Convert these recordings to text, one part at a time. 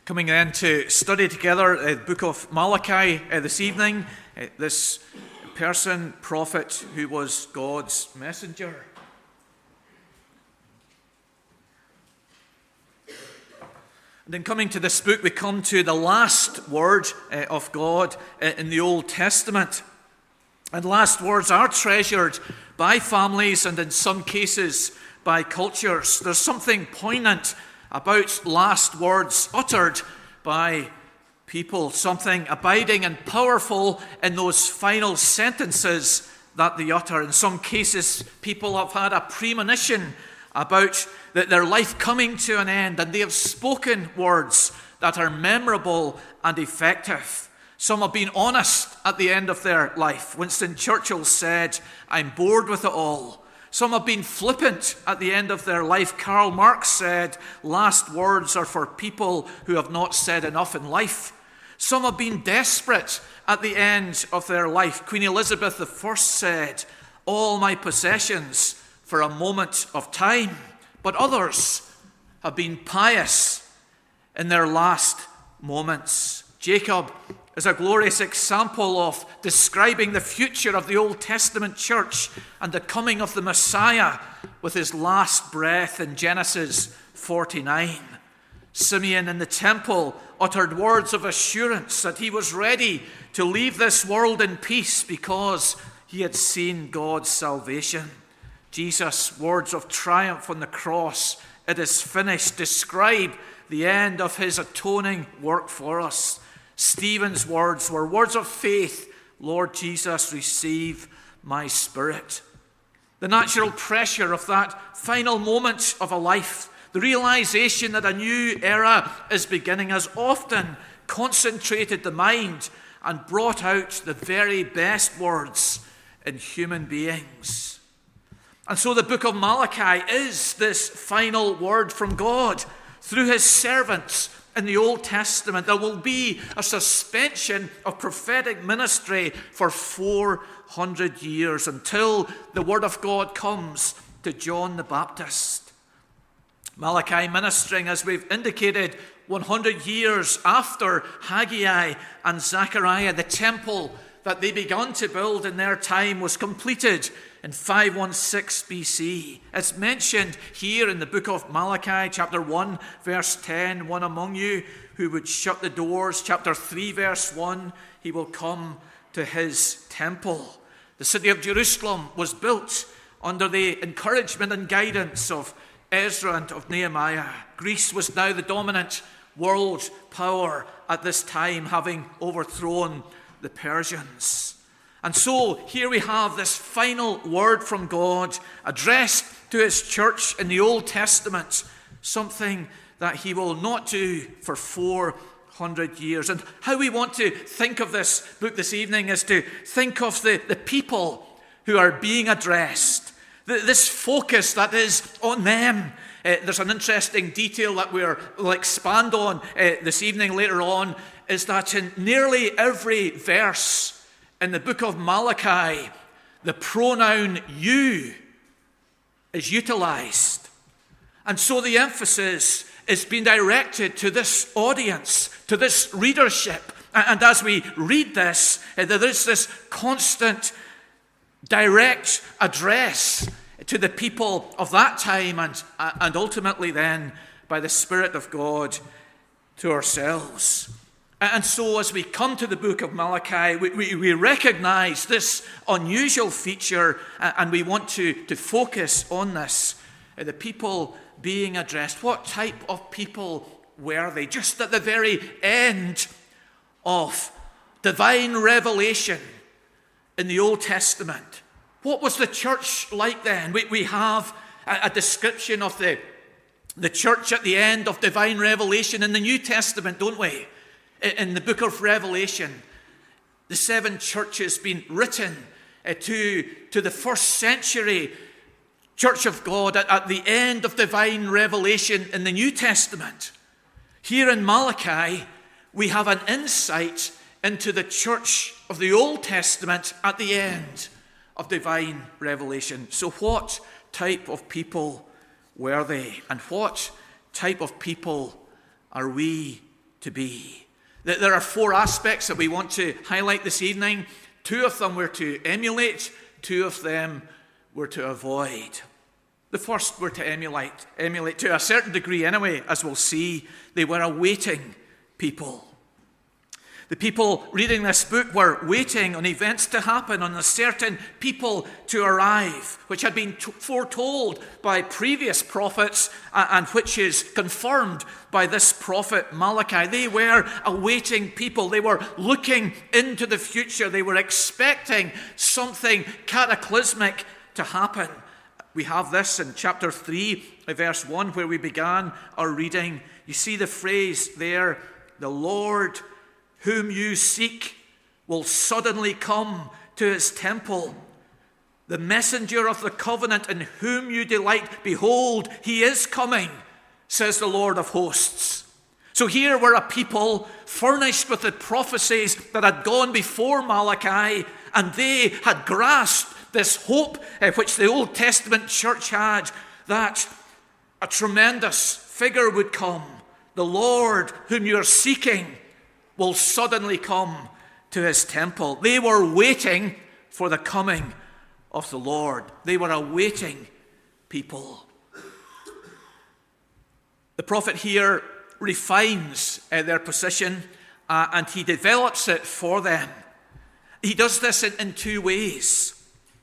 Coming then to study together the book of Malachi this evening, this prophet who was God's messenger. And in coming to this book, we come to the last word of God in the Old Testament. And last words are treasured by families and in some cases by cultures. There's something poignant about last words uttered by people, something abiding and powerful in those final sentences that they utter. In some cases, people have had a premonition about their life coming to an end, and they have spoken words that are memorable and effective. Some have been honest at the end of their life. Winston Churchill said, "I'm bored with it all." Some have been flippant at the end of their life. Karl Marx said, "Last words are for people who have not said enough in life." Some have been desperate at the end of their life. Queen Elizabeth I said, "All my possessions for a moment of time." But others have been pious in their last moments. Jacob is a glorious example of describing the future of the Old Testament church and the coming of the Messiah with his last breath in Genesis 49. Simeon in the temple uttered words of assurance that he was ready to leave this world in peace because he had seen God's salvation. Jesus' words of triumph on the cross, "It is finished," describe the end of his atoning work for us. Stephen's words were words of faith. "Lord Jesus, receive my spirit." The natural pressure of that final moment of a life, the realization that a new era is beginning, has often concentrated the mind and brought out the very best words in human beings. And so the book of Malachi is this final word from God through his servants in the Old Testament. There will be a suspension of prophetic ministry for 400 years until the word of God comes to John the Baptist. Malachi ministering, as we've indicated, 100 years after Haggai and Zechariah. The temple that they began to build in their time was completed in 516 BC. It's mentioned here in the book of Malachi, chapter 1, verse 10, "One among you who would shut the doors." Chapter 3, verse 1, "He will come to his temple." The city of Jerusalem was built under the encouragement and guidance of Ezra and of Nehemiah. Greece was now the dominant world power at this time, having overthrown the Persians. And so here we have this final word from God addressed to his church in the Old Testament, something that he will not do for 400 years. And how we want to think of this book this evening is to think of the people who are being addressed, this focus that is on them. There's an interesting detail that we'll expand on this evening later on, is that in nearly every verse in the book of Malachi, the pronoun "you" is utilized. And so the emphasis is being directed to this audience, to this readership. And as we read this, there is this constant direct address to the people of that time and ultimately then, by the Spirit of God, to ourselves. And so as we come to the book of Malachi, we recognize this unusual feature, and we want to focus on this. The people being addressed. What type of people were they? Just at the very end of divine revelation in the Old Testament, what was the church like then? We have a description of the church at the end of divine revelation in the New Testament, don't we? In the book of Revelation, the 7 churches being written to the first century church of God at the end of divine revelation in the New Testament. Here in Malachi, we have an insight into the church of the Old Testament at the end of divine revelation. So what type of people were they? And what type of people are we to be. There are 4 aspects that we want to highlight this evening. 2 of them we're to emulate, 2 of them we're to avoid. The first we're to emulate to a certain degree anyway, as we'll see. They were a waiting people. The people reading this book were waiting on events to happen, on a certain people to arrive, which had been foretold by previous prophets and which is confirmed by this prophet Malachi. They were a waiting people. They were looking into the future. They were expecting something cataclysmic to happen. We have this in chapter 3, verse 1, where we began our reading. You see the phrase there, the Lord whom you seek will suddenly come to his temple. The messenger of the covenant in whom you delight, behold, he is coming, says the Lord of hosts. So here were a people furnished with the prophecies that had gone before Malachi, and they had grasped this hope which the Old Testament church had, that a tremendous figure would come. The Lord whom you're seeking will suddenly come to his temple. They were waiting for the coming of the Lord. They were a waiting people. The prophet here refines their position and he develops it for them. He does this in 2 ways.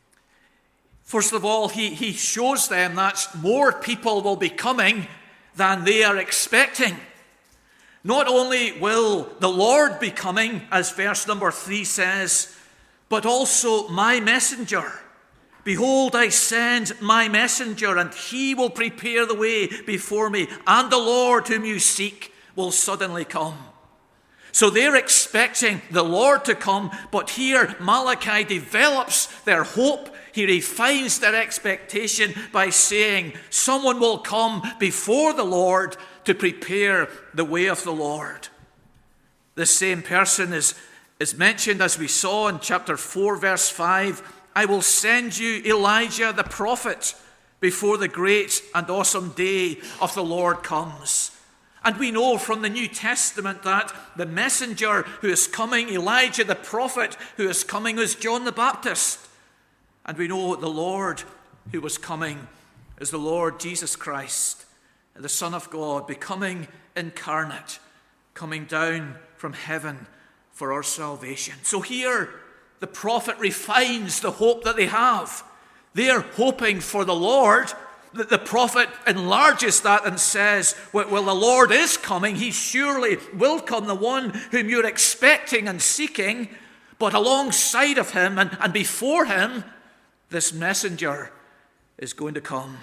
First of all, he shows them that more people will be coming than they are expecting. Not only will the Lord be coming, as verse number 3 says, but also my messenger. Behold, I send my messenger, and he will prepare the way before me, and the Lord whom you seek will suddenly come. So they're expecting the Lord to come, but here Malachi develops their hope. He refines their expectation by saying someone will come before the Lord to prepare the way of the Lord. This same person is mentioned, as we saw in chapter 4, verse 5. I will send you Elijah the prophet before the great and awesome day of the Lord comes. And we know from the New Testament that the messenger who is coming, Elijah the prophet who is coming, is John the Baptist. And we know the Lord who was coming is the Lord Jesus Christ, the Son of God, becoming incarnate, coming down from heaven for our salvation. So here the prophet refines the hope that they have. They are hoping for the Lord. The prophet enlarges that and says, well, the Lord is coming. He surely will come, the one whom you're expecting and seeking. But alongside of him and before him, this messenger is going to come.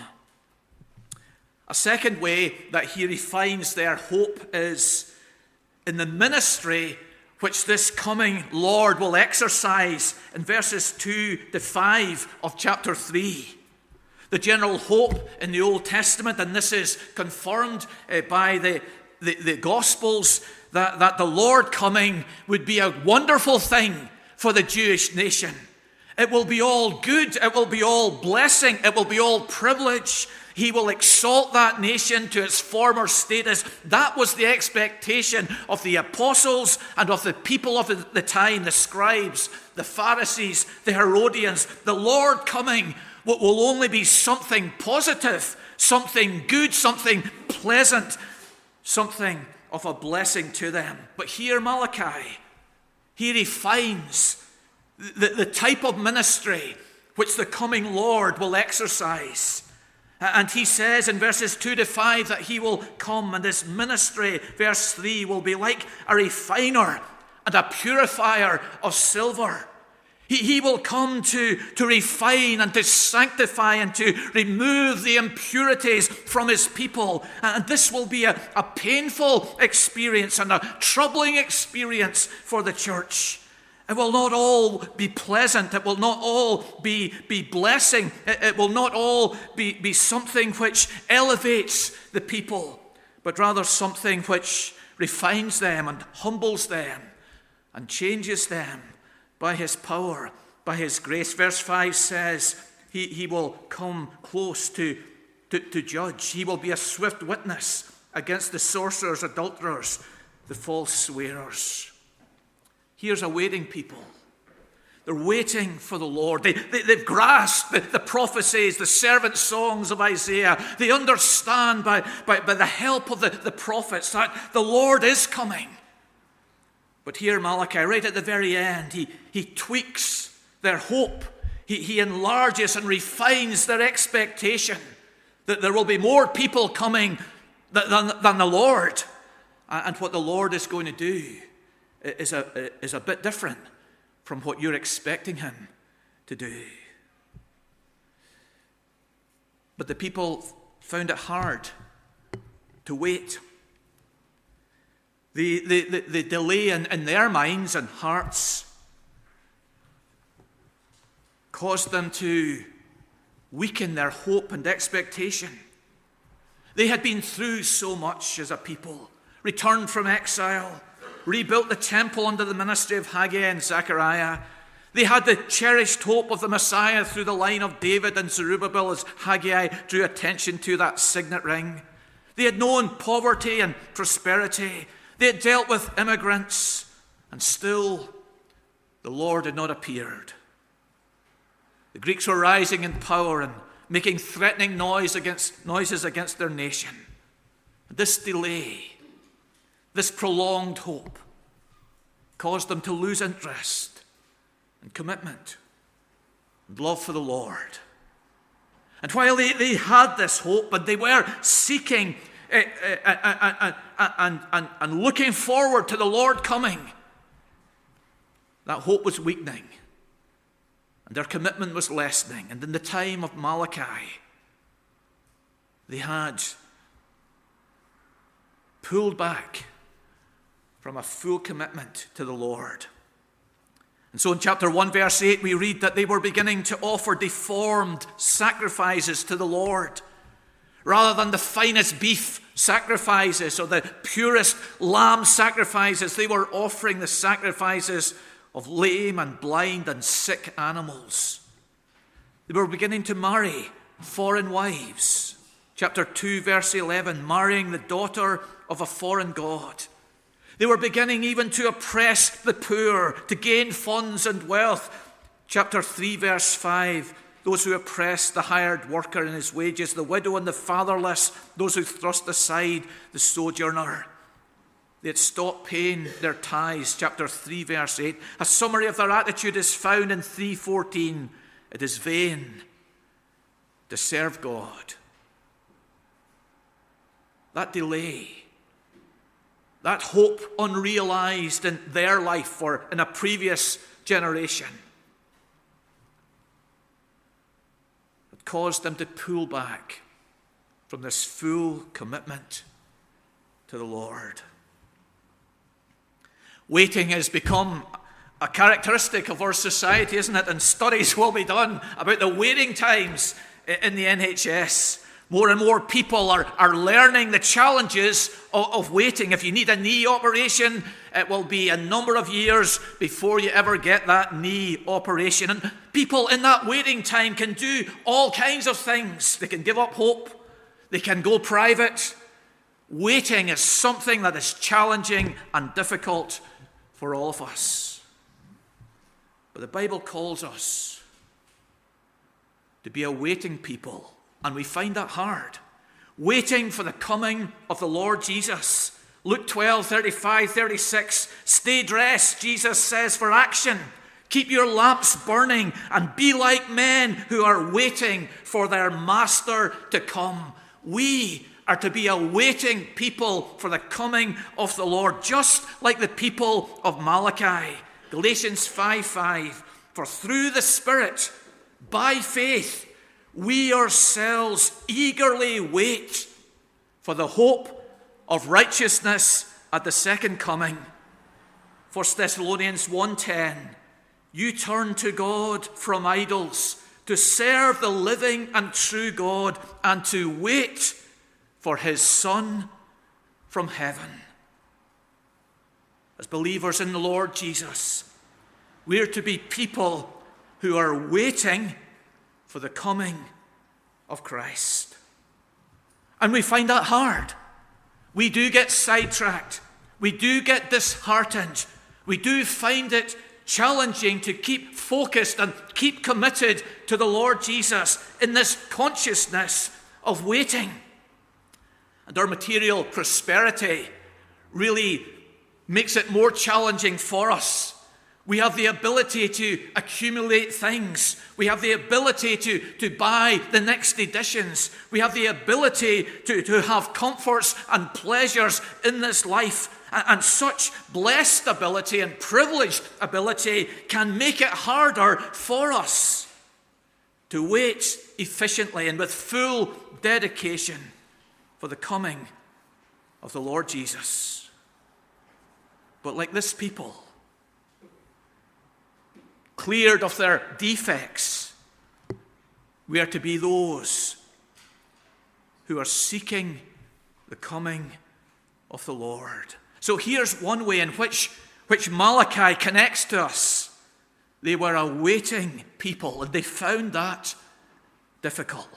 A second way that he refines their hope is in the ministry which this coming Lord will exercise in verses 2 to 5 of chapter 3. The general hope in the Old Testament, and this is confirmed by the Gospels, that the Lord coming would be a wonderful thing for the Jewish nation. It will be all good, it will be all blessing, it will be all privilege. He will exalt that nation to its former status. That was the expectation of the apostles and of the people of the time, the scribes, the Pharisees, the Herodians. The Lord coming will only be something positive, something good, something pleasant, something of a blessing to them. But here Malachi, he refines the type of ministry which the coming Lord will exercise. And he says in verses 2 to 5 that he will come, and this ministry, verse 3, will be like a refiner and a purifier of silver. He will come to refine and to sanctify and to remove the impurities from his people. And this will be a painful experience and a troubling experience for the church. It will not all be pleasant. It will not all be blessing. It will not all be something which elevates the people, but rather something which refines them and humbles them and changes them by his power, by his grace. Verse 5 says he will come close to judge. He will be a swift witness against the sorcerers, adulterers, the false swearers. Here's a waiting people. They're waiting for the Lord. They've grasped the prophecies, the servant songs of Isaiah. They understand by the help of the prophets that the Lord is coming. But here Malachi, right at the very end, he tweaks their hope. He enlarges and refines their expectation that there will be more people coming than the Lord. And what the Lord is going to do is a bit different from what you're expecting him to do. But the people found it hard to wait. The delay in their minds and hearts caused them to weaken their hope and expectation. They had been through so much as a people, returned from exile, rebuilt the temple under the ministry of Haggai and Zechariah. They had the cherished hope of the Messiah through the line of David and Zerubbabel as Haggai drew attention to that signet ring. They had known poverty and prosperity. They had dealt with immigrants, and still the Lord had not appeared. The Greeks were rising in power and making threatening noises against their nation. This delay, this prolonged hope, caused them to lose interest and commitment and love for the Lord. And while they had this hope and they were seeking and looking forward to the Lord coming, that hope was weakening and their commitment was lessening. And in the time of Malachi, they had pulled back from a full commitment to the Lord. And so in chapter 1, verse 8, we read that they were beginning to offer deformed sacrifices to the Lord. Rather than the finest beef sacrifices or the purest lamb sacrifices, they were offering the sacrifices of lame and blind and sick animals. They were beginning to marry foreign wives. Chapter 2, verse 11, marrying the daughter of a foreign god. They were beginning even to oppress the poor, to gain funds and wealth. Chapter 3, verse 5, those who oppress the hired worker in his wages, the widow and the fatherless, those who thrust aside the sojourner. They had stopped paying their tithes. Chapter 3, verse 8. A summary of their attitude is found in 3:14. It is vain to serve God. That delay, that hope unrealized in their life or in a previous generation, it caused them to pull back from this full commitment to the Lord. Waiting has become a characteristic of our society, isn't it? And studies will be done about the waiting times in the NHS. More and more people are learning the challenges of waiting. If you need a knee operation, it will be a number of years before you ever get that knee operation. And people in that waiting time can do all kinds of things. They can give up hope. They can go private. Waiting is something that is challenging and difficult for all of us. But the Bible calls us to be a waiting people. And we find that hard. Waiting for the coming of the Lord Jesus. Luke 12, 35, 36. Stay dressed, Jesus says, for action. Keep your lamps burning and be like men who are waiting for their master to come. We are to be a waiting people for the coming of the Lord, just like the people of Malachi. Galatians 5:5. For through the Spirit, by faith, we ourselves eagerly wait for the hope of righteousness at the second coming. 1 Thessalonians 1:10, you turn to God from idols to serve the living and true God and to wait for his Son from heaven. As believers in the Lord Jesus, we are to be people who are waiting for the coming of Christ. And we find that hard. We do get sidetracked. we do get disheartened. We do find it challenging to keep focused and keep committed to the Lord Jesus in this consciousness of waiting. And our material prosperity really makes it more challenging for us. We have the ability to accumulate things. We have the ability to buy the next editions. We have the ability to have comforts and pleasures in this life. And such blessed ability and privileged ability can make it harder for us to wait efficiently and with full dedication for the coming of the Lord Jesus. But like this people, cleared of their defects, we are to be those who are seeking the coming of the Lord. So here's one way in which Malachi connects to us. They were a waiting people, and they found that difficult.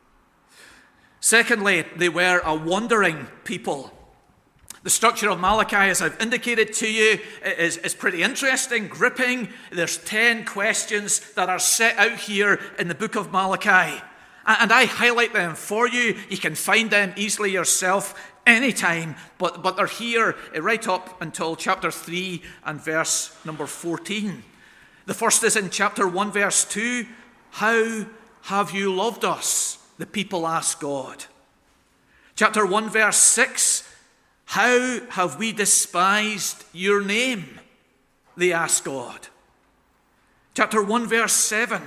Secondly, they were a wandering people. The structure of Malachi, as I've indicated to you, is pretty interesting, gripping. There's 10 questions that are set out here in the book of Malachi. And I highlight them for you. You can find them easily yourself anytime. But they're here right up until chapter 3 and verse number 14. The first is in chapter 1, verse 2. How have you loved us? The people ask God. Chapter 1, verse 6. How have we despised your name? They ask God. Chapter 1, verse 7.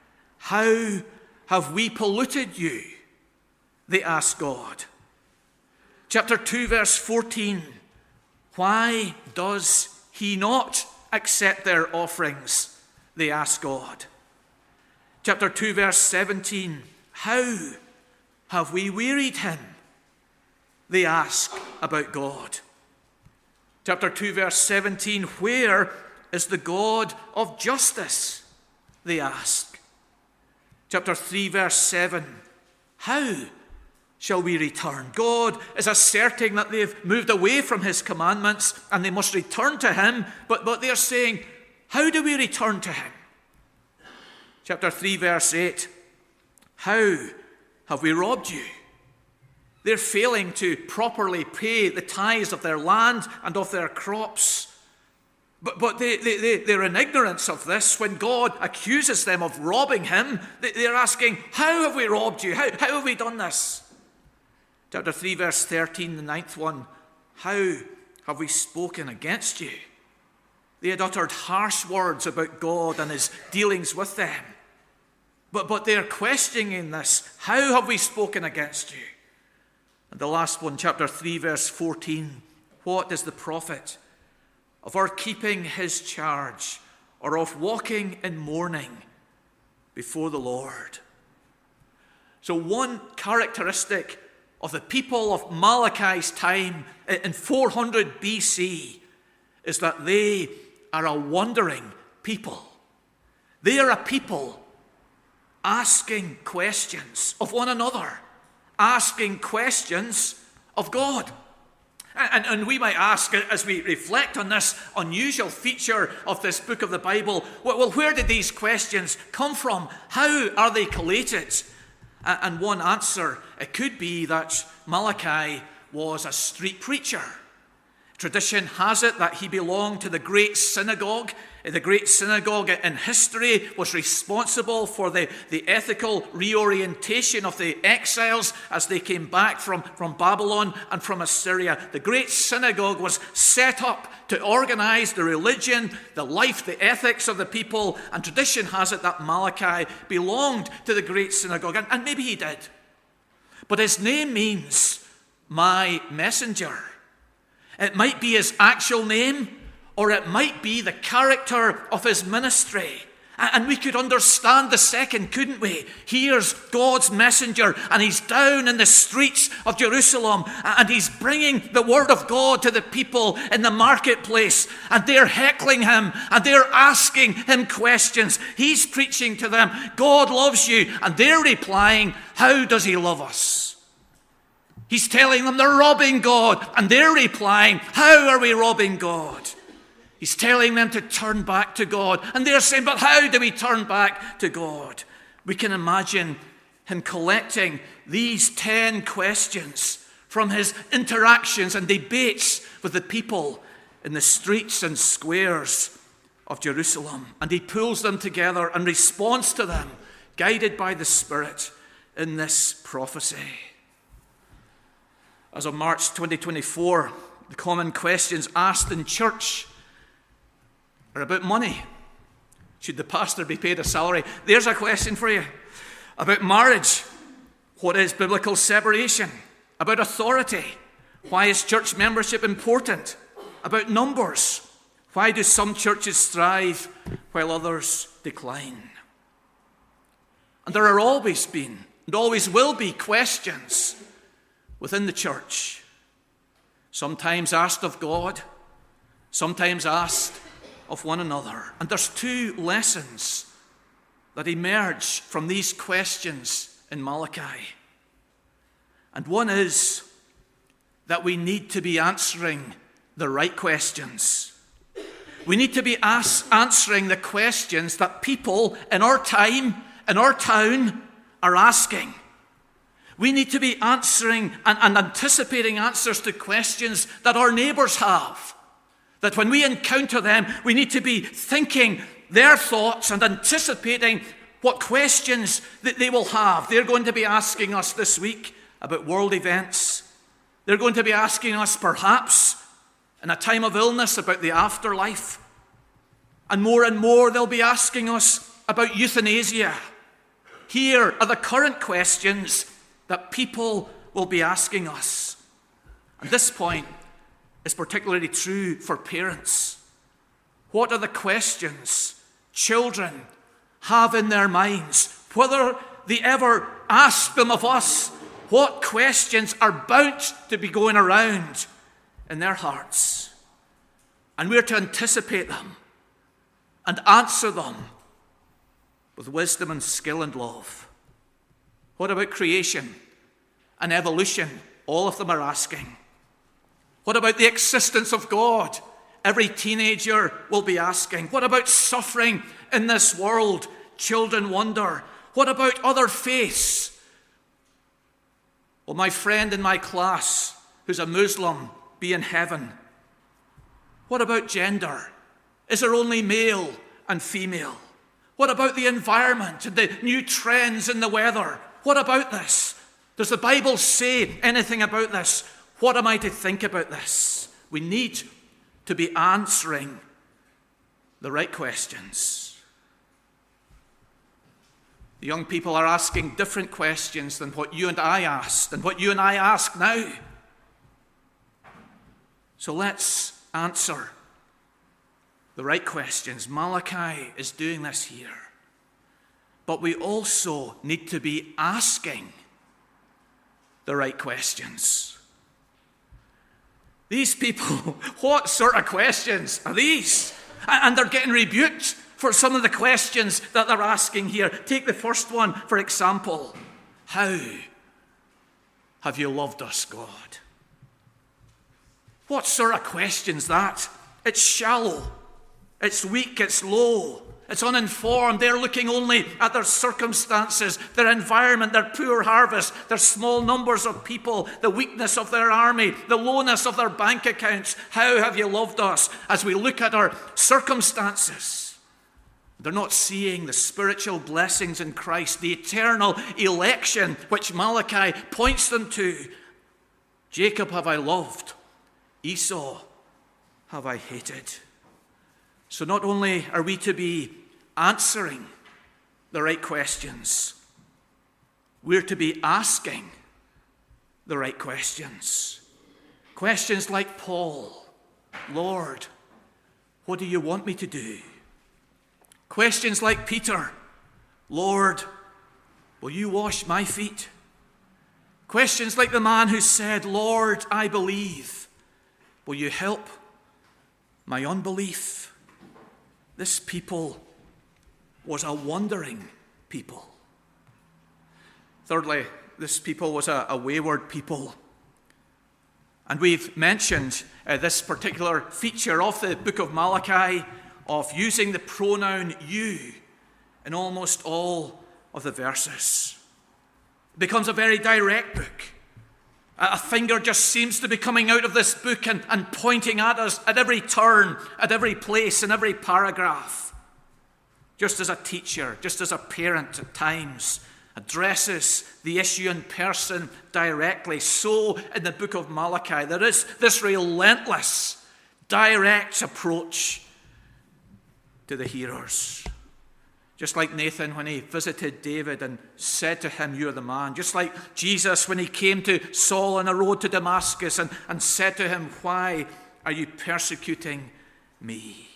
How have we polluted you? They ask God. Chapter 2, verse 14. Why does he not accept their offerings? They ask God. Chapter 2, verse 17. How have we wearied him? They ask about God. Chapter 2, verse 17, where is the God of justice? They ask. Chapter 3, verse 7, how shall we return? God is asserting that they've moved away from his commandments and they must return to him, but they're saying, how do we return to him? Chapter 3, verse 8, how have we robbed you? They're failing to properly pay the tithes of their land and of their crops. But they're in ignorance of this. When God accuses them of robbing him, they're asking, how have we robbed you? How have we done this? Chapter 3, verse 13, the 9th one. How have we spoken against you? They had uttered harsh words about God and his dealings with them. But they're questioning this. How have we spoken against you? And the last one, chapter 3, verse 14. What is the profit of our keeping his charge or of walking in mourning before the Lord? So one characteristic of the people of Malachi's time in 400 BC is that they are a wandering people. They are a people asking questions of one another, asking questions of God. And we might ask, as we reflect on this unusual feature of this book of the Bible, well, where did these questions come from? How are they collated? And one answer, it could be that Malachi was a street preacher. Tradition has it that he belonged to the great synagogue. The great synagogue in history was responsible for the ethical reorientation of the exiles as they came back from Babylon and from Assyria. The great synagogue was set up to organize the religion, the life, the ethics of the people, and tradition has it that Malachi belonged to the great synagogue, and maybe he did. But his name means my messenger. It might be his actual name, or it might be the character of his ministry. And we could understand the second, couldn't we? Here's God's messenger, and he's down in the streets of Jerusalem, and he's bringing the word of God to the people in the marketplace, and they're heckling him, and they're asking him questions. He's preaching to them, God loves you, and they're replying, how does he love us? He's telling them they're robbing God, and they're replying, how are we robbing God? He's telling them to turn back to God, and they're saying, but how do we turn back to God? We can imagine him collecting these 10 questions from his interactions and debates with the people in the streets and squares of Jerusalem. And he pulls them together and responds to them, guided by the Spirit in this prophecy. As of March 2024, the common questions asked in church are about money. Should the pastor be paid a salary? There's a question for you. About marriage. What is biblical separation? About authority. Why is church membership important? About numbers. Why do some churches thrive while others decline? And there are always been and always will be questions within the church. Sometimes asked of God, sometimes asked of one another. And there's 2 lessons that emerge from these questions in Malachi. And one is that we need to be answering the right questions. We need to be answering the questions that people in our time, in our town, are asking. We need to be answering and anticipating answers to questions that our neighbours have. That when we encounter them, we need to be thinking their thoughts and anticipating what questions that they will have. They're going to be asking us this week about world events. They're going to be asking us, perhaps, in a time of illness, about the afterlife. And more, they'll be asking us about euthanasia. Here are the current questions that people will be asking us. And this point is particularly true for parents. What are the questions children have in their minds? Whether they ever ask them of us, what questions are bound to be going around in their hearts? And we're to anticipate them and answer them with wisdom and skill and love. What about creation and evolution? All of them are asking. What about the existence of God? Every teenager will be asking. What about suffering in this world? Children wonder. What about other faiths? Will my friend in my class, who's a Muslim, be in heaven? What about gender? Is there only male and female? What about the environment and the new trends in the weather? What about this? Does the Bible say anything about this? What am I to think about this? We need to be answering the right questions. The young people are asking different questions than what you and I asked and what you and I ask now. So let's answer the right questions. Malachi is doing this here. But we also need to be asking the right questions. These people, what sort of questions are these? And they're getting rebuked for some of the questions that they're asking here. Take the first one, for example. How have you loved us, God? What sort of question's that? It's shallow. It's weak. It's low. It's uninformed. They're looking only at their circumstances, their environment, their poor harvest, their small numbers of people, the weakness of their army, the lowness of their bank accounts. How have you loved us? As we look at our circumstances, they're not seeing the spiritual blessings in Christ, the eternal election which Malachi points them to. Jacob have I loved, Esau have I hated. So not only are we to be answering the right questions, we're to be asking the right questions. Questions like Paul, Lord, what do you want me to do? Questions like Peter, Lord, will you wash my feet? Questions like the man who said, Lord, I believe. Will you help my unbelief? This people was a wandering people. Thirdly, this people was a wayward people. And we've mentioned this particular feature of the book of Malachi of using the pronoun you in almost all of the verses. It becomes a very direct book. A finger just seems to be coming out of this book and pointing at us at every turn, at every place, in every paragraph. Just as a teacher, just as a parent at times addresses the issue in person directly, so in the book of Malachi, there is this relentless, direct approach to the hearers. Just like Nathan when he visited David and said to him, "You're the man." Just like Jesus when he came to Saul on the road to Damascus and said to him, "Why are you persecuting me?"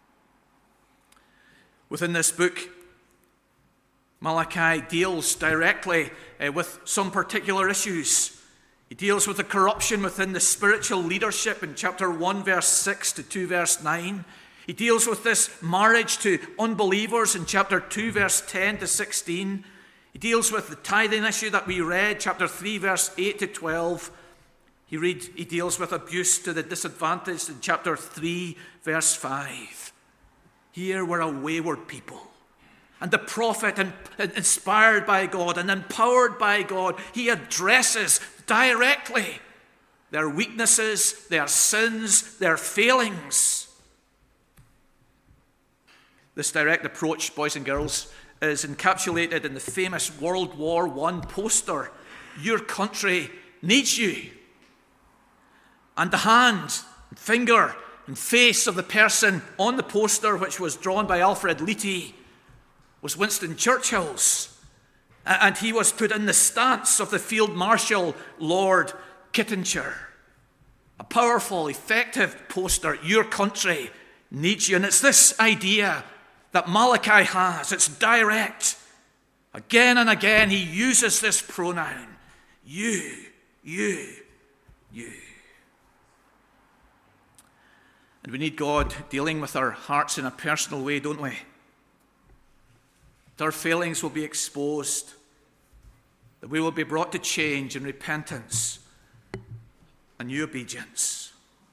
Within this book, Malachi deals directly with some particular issues. He deals with the corruption within the spiritual leadership in chapter 1, verse 6 to 2, verse 9. He deals with this marriage to unbelievers in chapter 2, verse 10 to 16. He deals with the tithing issue that we read, chapter 3, verse 8 to 12. He deals with abuse to the disadvantaged in chapter 3, verse 5. Here we're a wayward people. And the prophet, inspired by God and empowered by God, he addresses directly their weaknesses, their sins, their failings. This direct approach, boys and girls, is encapsulated in the famous World War I poster, "Your country needs you." And the hand, finger, and face of the person on the poster, which was drawn by Alfred Leety, was Winston Churchill's. And he was put in the stance of the Field Marshal Lord Kitchener. A powerful, effective poster, "Your country needs you." And it's this idea that Malachi has. It's direct. Again and again, he uses this pronoun. You, you, you. And we need God dealing with our hearts in a personal way, don't we? That our failings will be exposed, that we will be brought to change and repentance and new obedience.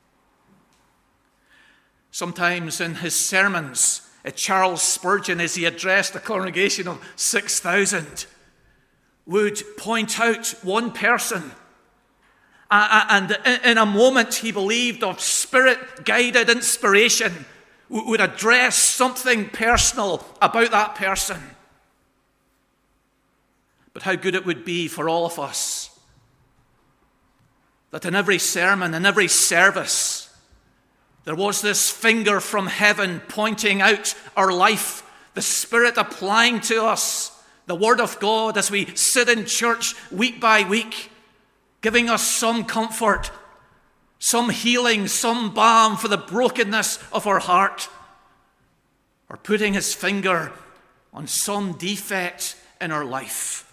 Sometimes in his sermons, Charles Spurgeon, as he addressed a congregation of 6,000, would point out one person, and in a moment he believed of spirit-guided inspiration, would address something personal about that person. But how good it would be for all of us that in every sermon, in every service, there was this finger from heaven pointing out our life, the Spirit applying to us the Word of God as we sit in church week by week, giving us some comfort, some healing, some balm for the brokenness of our heart, or putting his finger on some defect in our life.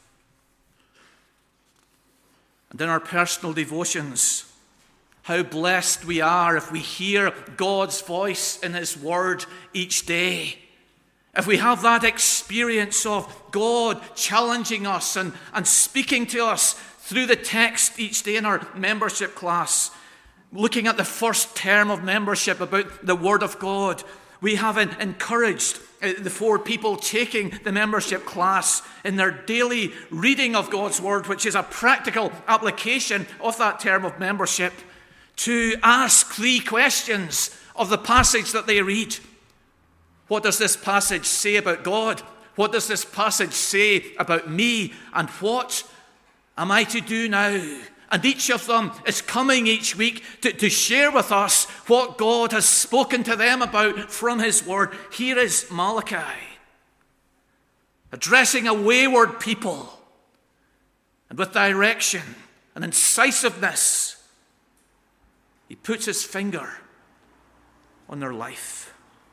And in our personal devotions, how blessed we are if we hear God's voice in his word each day. If we have that experience of God challenging us and speaking to us through the text each day in our membership class, looking at the first term of membership about the Word of God, we have encouraged the 4 people taking the membership class in their daily reading of God's Word, which is a practical application of that term of membership, to ask 3 questions of the passage that they read. What does this passage say about God? What does this passage say about me? And what am I to do now? And each of them is coming each week to share with us what God has spoken to them about from his word. Here is Malachi, addressing a wayward people, and with direction and incisiveness, he puts his finger on their life.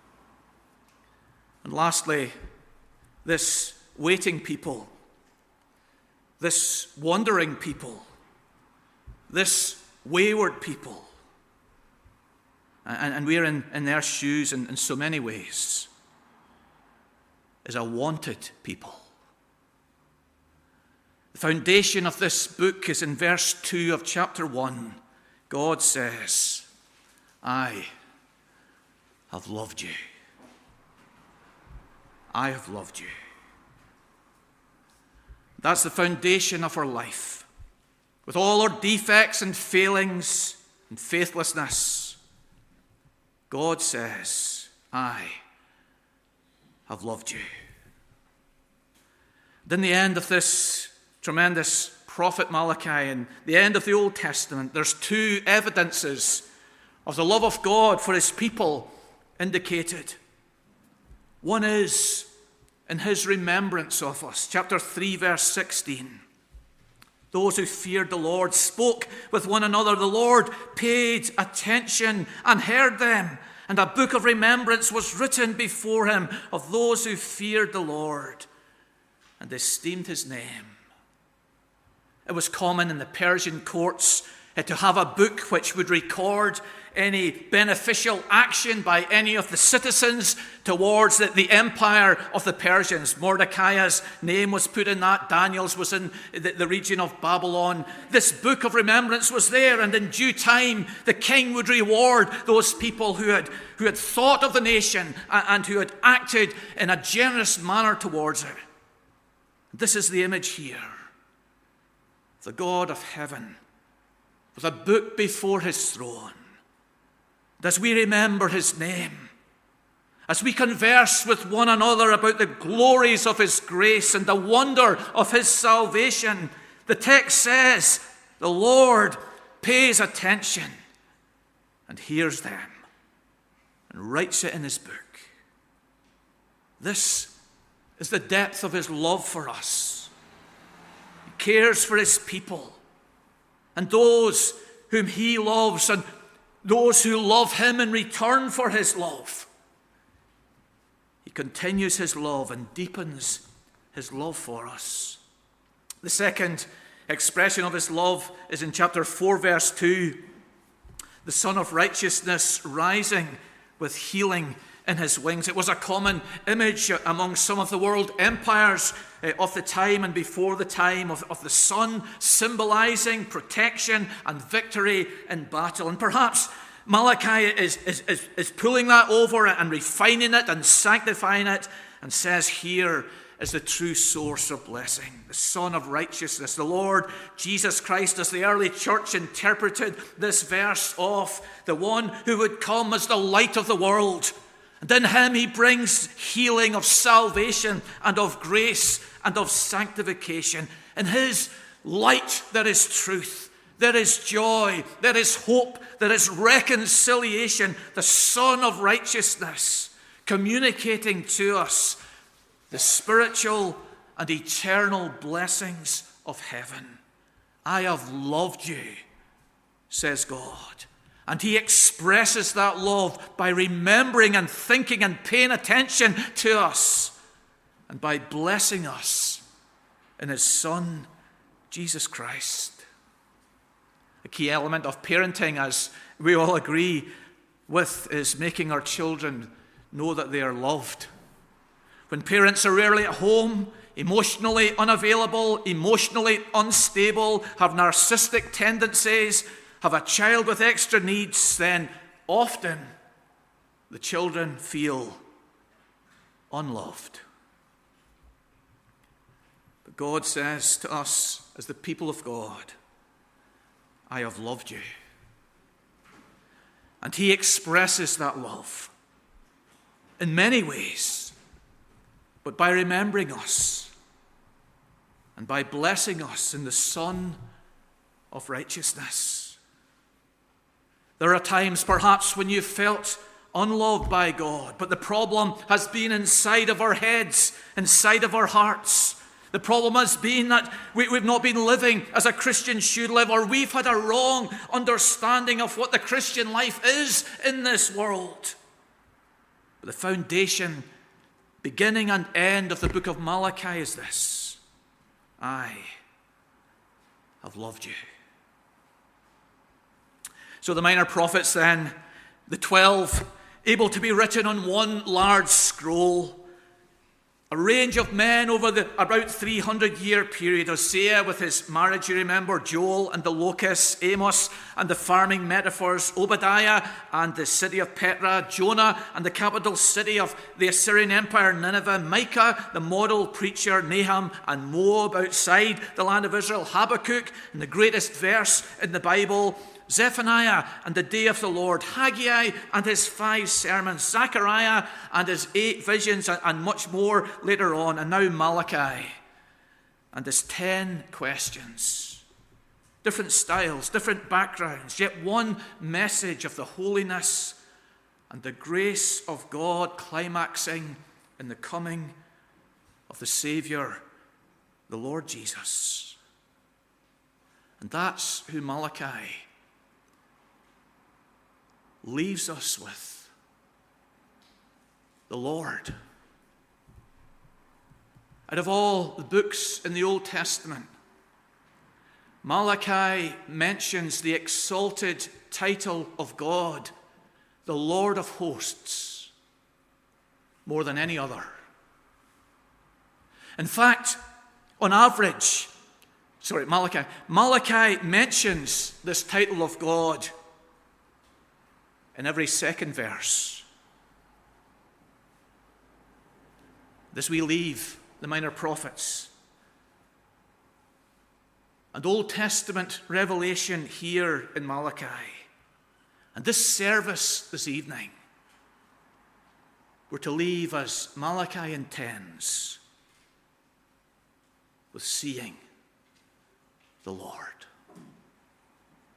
And lastly, this waiting people, this wandering people, this wayward people, and we're in their shoes in so many ways, is a wanted people. The foundation of this book is in verse 2 of chapter 1. God says, I have loved you. I have loved you. That's the foundation of our life. With all our defects and failings and faithlessness, God says, I have loved you. Then the end of this tremendous prophet Malachi and the end of the Old Testament, there's two evidences of the love of God for his people indicated. One is in his remembrance of us. Chapter 3, verse 16. Those who feared the Lord spoke with one another. The Lord paid attention and heard them, and a book of remembrance was written before him of those who feared the Lord and esteemed his name. It was common in the Persian courts to have a book which would record any beneficial action by any of the citizens towards the empire of the Persians. Mordecai's name was put in that. Daniel's was in the region of Babylon. This book of remembrance was there, and in due time the king would reward those people who had thought of the nation and who had acted in a generous manner towards it. This is the image here. The God of heaven with a book before his throne. As we remember his name, as we converse with one another about the glories of his grace and the wonder of his salvation, the text says the Lord pays attention and hears them and writes it in his book. This is the depth of his love for us. He cares for his people and those whom he loves and those who love him in return for his love. He continues his love and deepens his love for us. The second expression of his love is in chapter 4, verse 2. The Son of Righteousness rising with healing in his wings. It was a common image among some of the world empires of the time and before the time of the sun, symbolizing protection and victory in battle. And perhaps Malachi is pulling that over and refining it and sanctifying it and says here is the true source of blessing, the Son of Righteousness, the Lord Jesus Christ, as the early church interpreted this verse of the one who would come as the light of the world. And in him he brings healing of salvation and of grace and of sanctification. In his light there is truth, there is joy, there is hope, there is reconciliation. The Son of Righteousness communicating to us the spiritual and eternal blessings of heaven. I have loved you, says God. And he expresses that love by remembering and thinking and paying attention to us and by blessing us in his Son, Jesus Christ. A key element of parenting, as we all agree with, is making our children know that they are loved. When parents are rarely at home, emotionally unavailable, emotionally unstable, have narcissistic tendencies, have a child with extra needs, then often the children feel unloved. But God says to us as the people of God, I have loved you. And he expresses that love in many ways, but by remembering us and by blessing us in the Son of Righteousness. There are times perhaps when you've felt unloved by God, but the problem has been inside of our heads, inside of our hearts. The problem has been that we've not been living as a Christian should live, or we've had a wrong understanding of what the Christian life is in this world. But the foundation, beginning and end of the book of Malachi is this: I have loved you. So the minor prophets then, the 12, able to be written on one large scroll, A range of men over the about 300-year period. Hosea with his marriage, you remember, Joel and the locusts, Amos and the farming metaphors, Obadiah and the city of Petra, Jonah and the capital city of the Assyrian Empire, Nineveh, Micah, the model preacher, Nahum and Moab outside the land of Israel, Habakkuk and the greatest verse in the Bible, Zephaniah and the day of the Lord, Haggai and his 5 sermons, Zechariah and his 8 visions, and much more later on, and now Malachi and his 10 questions. Different styles, different backgrounds, yet one message of the holiness and the grace of God climaxing in the coming of the Savior, the Lord Jesus. And that's who Malachi leaves us with, the Lord. Out of all the books in the Old Testament, Malachi mentions the exalted title of God, the Lord of hosts, more than any other. In fact, on average, Malachi mentions this title of God in every second verse. As we leave the minor prophets and Old Testament revelation here in Malachi, and this service this evening, we're to leave as Malachi intends, with seeing the Lord.